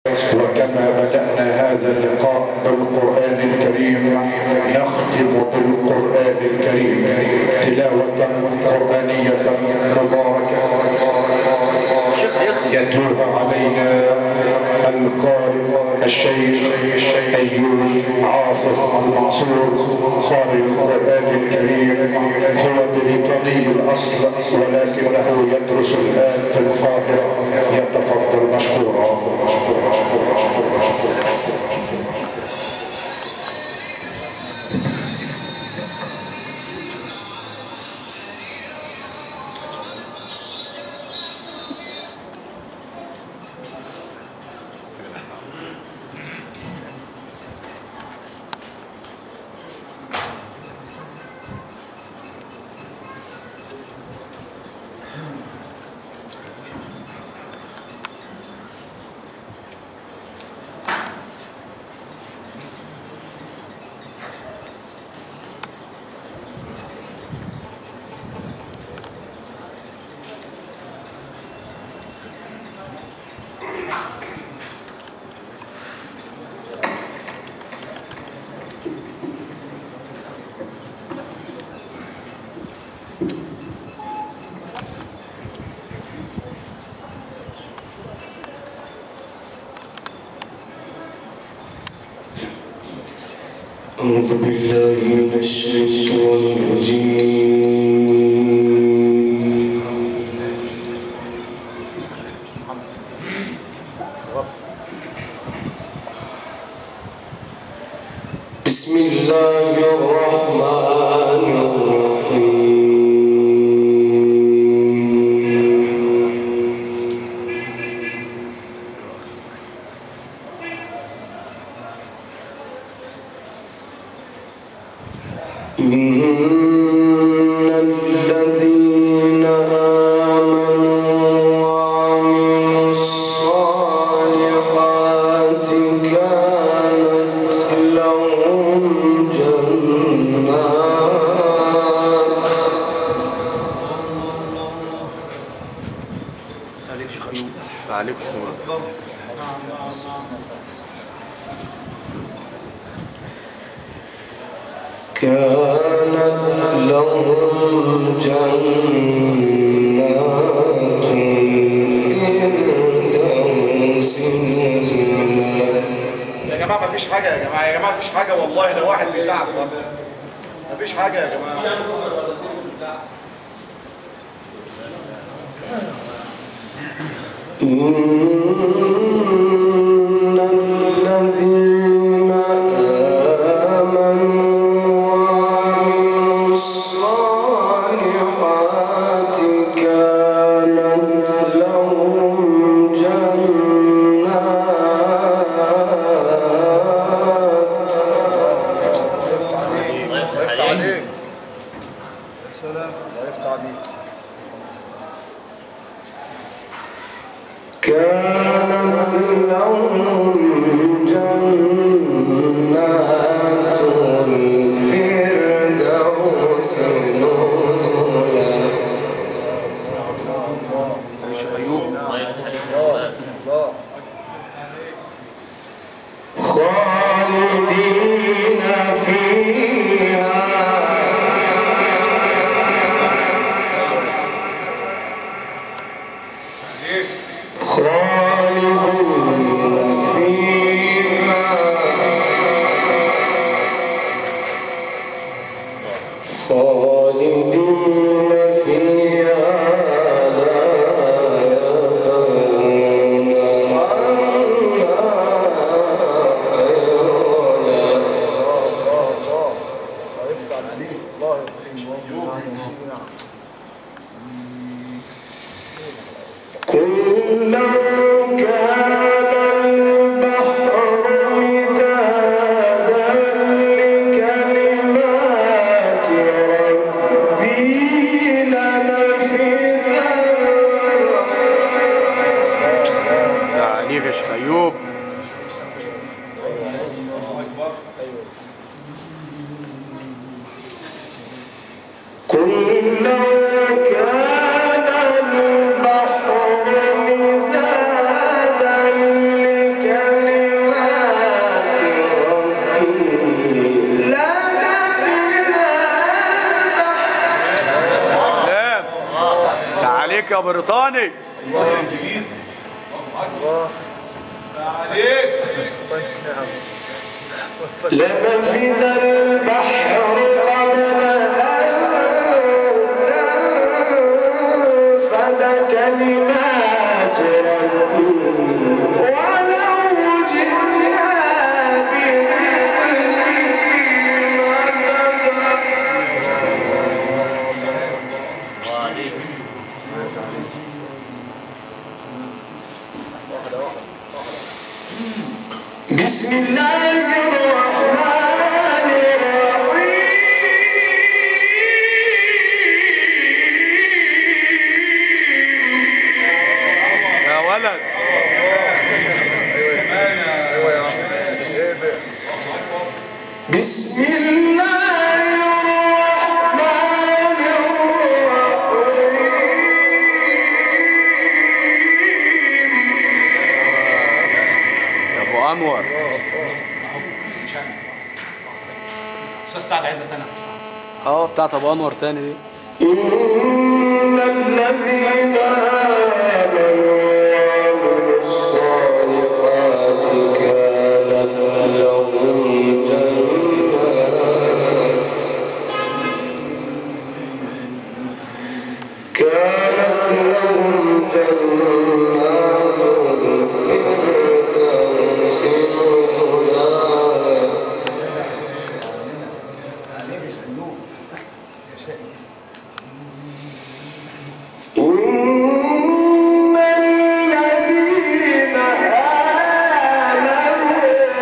وكما بدأنا هذا اللقاء بالقرآن الكريم نختم بالقرآن الكريم تلاوة قرآنية مباركة يتلوها علينا القارئ الشيخ أيوب عاصف المنصور قارئ القرآن الكريم. هو بريطاني الأصل ولكنه يدرس الآن في القاهرة. يتفضل مشكورا. أعوذ بالله من الشيطان الرجيم. بسم الله الرحمن الرحيم. إن الذين آمنوا وعملوا الصالحات كانت لهم جنات كانت لهم جنات الفردوس نزلا. يا جماعة مفيش حاجة يا جماعة مفيش حاجة والله. ده واحد بيزعق مفيش حاجة يا جماعة. إن الذين آمنوا وعملوا الصالحات كانت لهم جنات. الله يفتح عليك. يا سلام. الله يفتح عليك. كانت لهم جنات الفردوس نزلا. خالدين فيها خالدين فيها خالدين فيها لا يبغون عنها حولا. يا بريطاني. الله يا انجليزي. الله عليك. لنفد البحر قبل أن تنفد كلمات ربي ولو جئنا بمثله مددا. بسم الله الرحمن الرحيم. يا ولد بسم الله الرحمن الرحيم. يا ابو انور. استاذ سعد عايزه تاني. بتاعت ابو انور تاني دي. إن الذين آمنوا وعملوا الصالحات كانت لهم جنات الفردوس نزلا. إن الذين آمنوا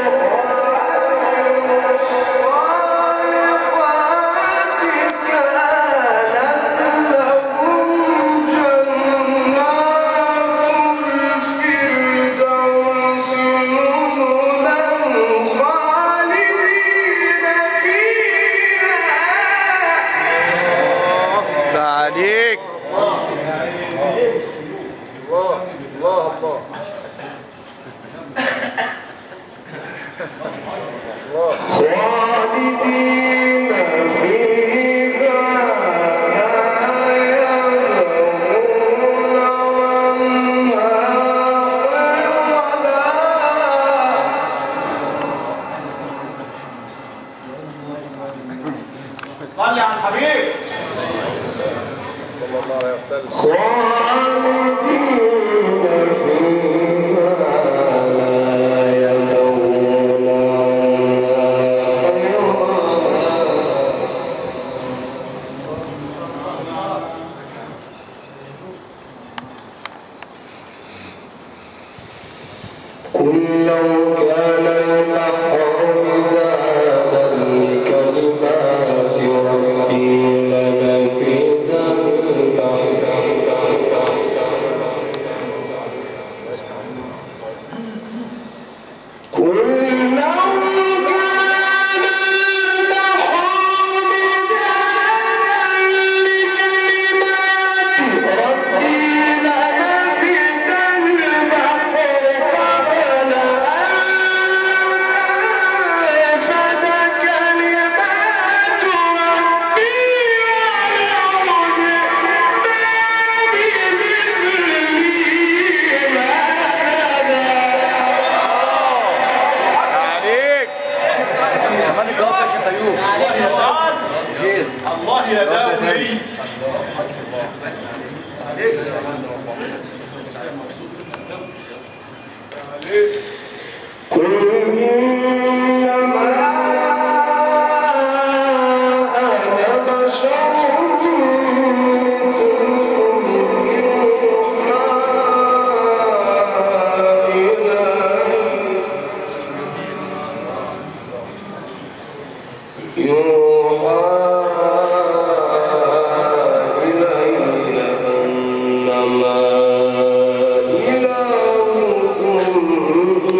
وعملوا الصالحات كانت لهم جنات الفردوس نزلا خالدين فيها. تعاليك. الله الله الله. خالدين فيها لا يبغون عنها حولا. صلي على الحبيب صلى الله عليه وسلم. خالدين فيها لا يبغون عنها حولا. قل لو كان البحر مدادا لكلمات ربي لنفد البحر. قل لو كان البحر مدادا لكلمات ربي لنفد البحر قبل أن تنفد كلمات ربي ولو جئنا بمثله مددا. تعاليك. الله يا داوي. قل إنما أنا بشر مثلكم يوحى إلي أنما إلهكم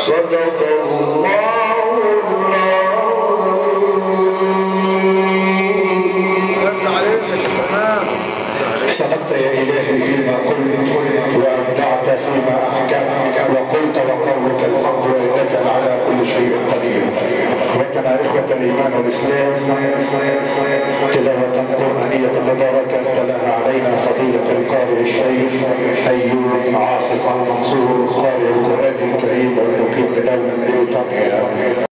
صدق الله صدقت يا إلهي فيما قلت وأبدعت فيما أحكمت وقلت وقولك الحق وإنك على كل شيء قدير. إخوتنا إخوة الإيمان والإسلام، تلاوة قرآنية مباركة تلاها علينا فضيلة القارئ الشيخ أيوب عاصف المنصور قارئ القرآن الكريم